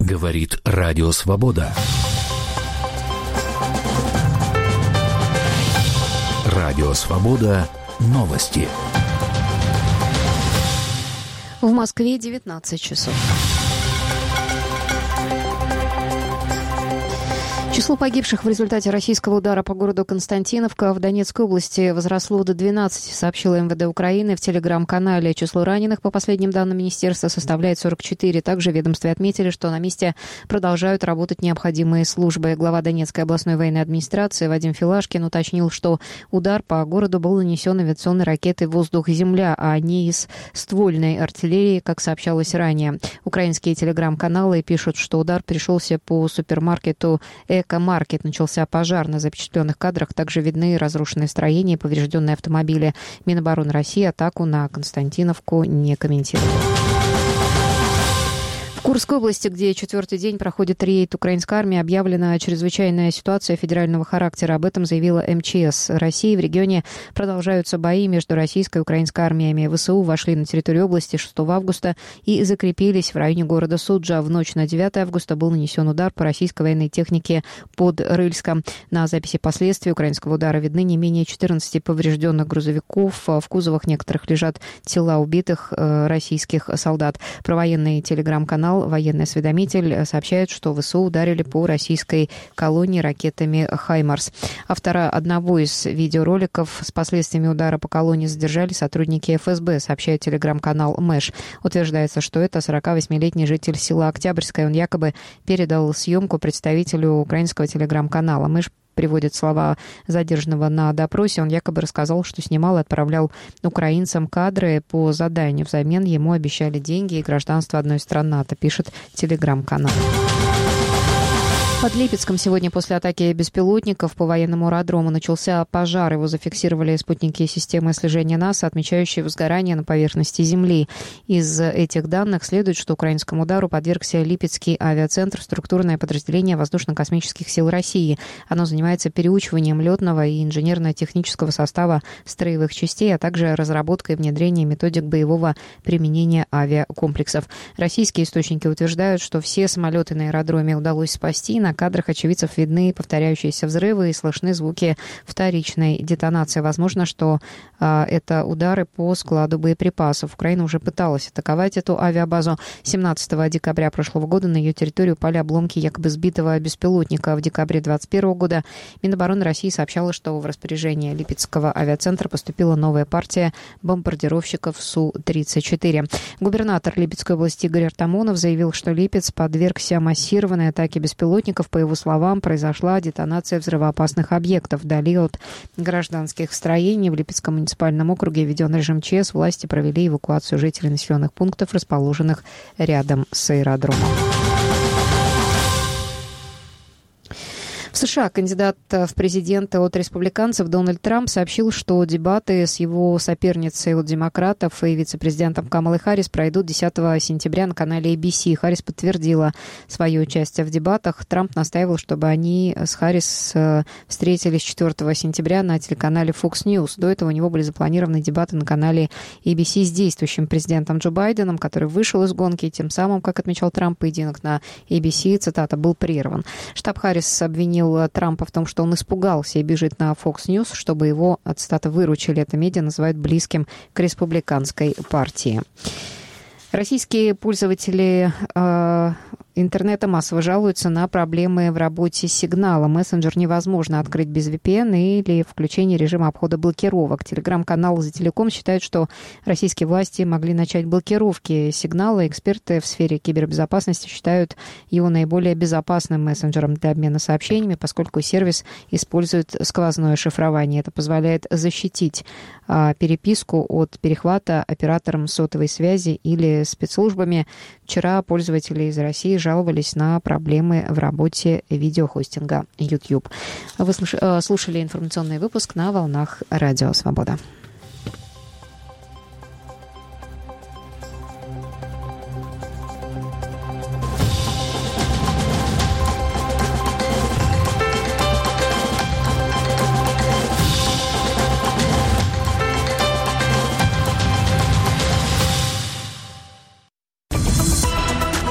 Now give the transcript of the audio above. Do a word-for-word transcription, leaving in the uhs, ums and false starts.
Говорит Радио Свобода. Радио Свобода. Новости. В Москве девятнадцать часов. Число погибших в результате российского удара по городу Константиновка в Донецкой области возросло до двенадцати, сообщила эм вэ дэ Украины в телеграм-канале. Число раненых, по последним данным министерства, составляет сорок четыре. Также в ведомстве отметили, что на месте продолжают работать необходимые службы. Глава Донецкой областной военной администрации Вадим Филашкин уточнил, что удар по городу был нанесен авиационной ракетой «Воздух-Земля», а не из ствольной артиллерии, как сообщалось ранее. Украинские телеграм-каналы пишут, что удар пришелся по супермаркету «Эко». Маркет. Начался пожар. На запечатленных кадрах также видны разрушенные строения и поврежденные автомобили. Минобороны России атаку на Константиновку не комментировала. В Курской области, где четвертый день проходит рейд украинской армии, объявлена чрезвычайная ситуация федерального характера. Об этом заявила эм че эс России. В регионе продолжаются бои между российской и украинской армиями. вэ эс у вошли на территорию области шестого августа и закрепились в районе города Суджа. В ночь на девятое августа был нанесен удар по российской военной технике под Рыльском. На записи последствий украинского удара видны не менее четырнадцати поврежденных грузовиков. В кузовах некоторых лежат тела убитых российских солдат. Провоенный телеграм-канал «Военный осведомитель» сообщает, что вэ эс у ударили по российской колонии ракетами «Хаймарс». Автора одного из видеороликов с последствиями удара по колонии задержали сотрудники эф эс бэ, сообщает телеграм-канал «Мэш». Утверждается, что это сорокавосьмилетний житель села Октябрьское. Он якобы передал съемку представителю украинского телеграм-канала. «Мэш» приводит слова задержанного на допросе. Он якобы рассказал, что снимал и отправлял украинцам кадры по заданию. Взамен ему обещали деньги и гражданство одной страны НАТО, пишет телеграм-канал. Под Липецком сегодня после атаки беспилотников по военному аэродрому начался пожар. Его зафиксировали спутники системы слежения НАСА, отмечающие возгорание на поверхности Земли. Из этих данных следует, что украинскому удару подвергся Липецкий авиацентр, структурное подразделение Воздушно-космических сил России. Оно занимается переучиванием летного и инженерно-технического состава строевых частей, а также разработкой и внедрением методик боевого применения авиакомплексов. Российские источники утверждают, что все самолеты на аэродроме удалось спасти. На кадрах очевидцев видны повторяющиеся взрывы и слышны звуки вторичной детонации. Возможно, что а, это удары по складу боеприпасов. Украина уже пыталась атаковать эту авиабазу. семнадцатого декабря прошлого года на ее территорию упали обломки якобы сбитого беспилотника. В декабре двадцать первого года Минобороны России сообщала, что в распоряжение Липецкого авиацентра поступила новая партия бомбардировщиков Су тридцать четыре. Губернатор Липецкой области Игорь Артамонов заявил, что Липец подвергся массированной атаке беспилотников. По его словам, произошла детонация взрывоопасных объектов вдали от гражданских строений. В Липецком муниципальном округе введен режим ЧС. Власти провели эвакуацию жителей населенных пунктов, расположенных рядом с аэродромом. В США кандидат в президенты от республиканцев Дональд Трамп сообщил, что дебаты с его соперницей от демократов и вице-президентом Камалой Харрис пройдут десятого сентября на канале эй би си. Харрис подтвердила свое участие в дебатах. Трамп настаивал, чтобы они с Харрис встретились четвертого сентября на телеканале Fox News. До этого у него были запланированы дебаты на канале эй би си с действующим президентом Джо Байденом, который вышел из гонки. Тем самым, как отмечал Трамп, поединок на эй би си, цитата, был прерван. Штаб Харрис обвинил Трампа в том, что он испугался и бежит на Fox News, чтобы его, цитата, выручили. Это медиа называют близким к республиканской партии. Российские пользователи э, интернета массово жалуются на проблемы в работе сигнала. Мессенджер невозможно открыть без ви пи эн или включение режима обхода блокировок. Телеграм-канал «За Телеком» считает, что российские власти могли начать блокировки сигнала. Эксперты в сфере кибербезопасности считают его наиболее безопасным мессенджером для обмена сообщениями, поскольку сервис использует сквозное шифрование. Это позволяет защитить а, переписку от перехвата оператором сотовой связи или спецслужбами. Вчера пользователи из России жаловались на проблемы в работе видеохостинга YouTube. Вы слушали информационный выпуск на волнах Радио Свобода.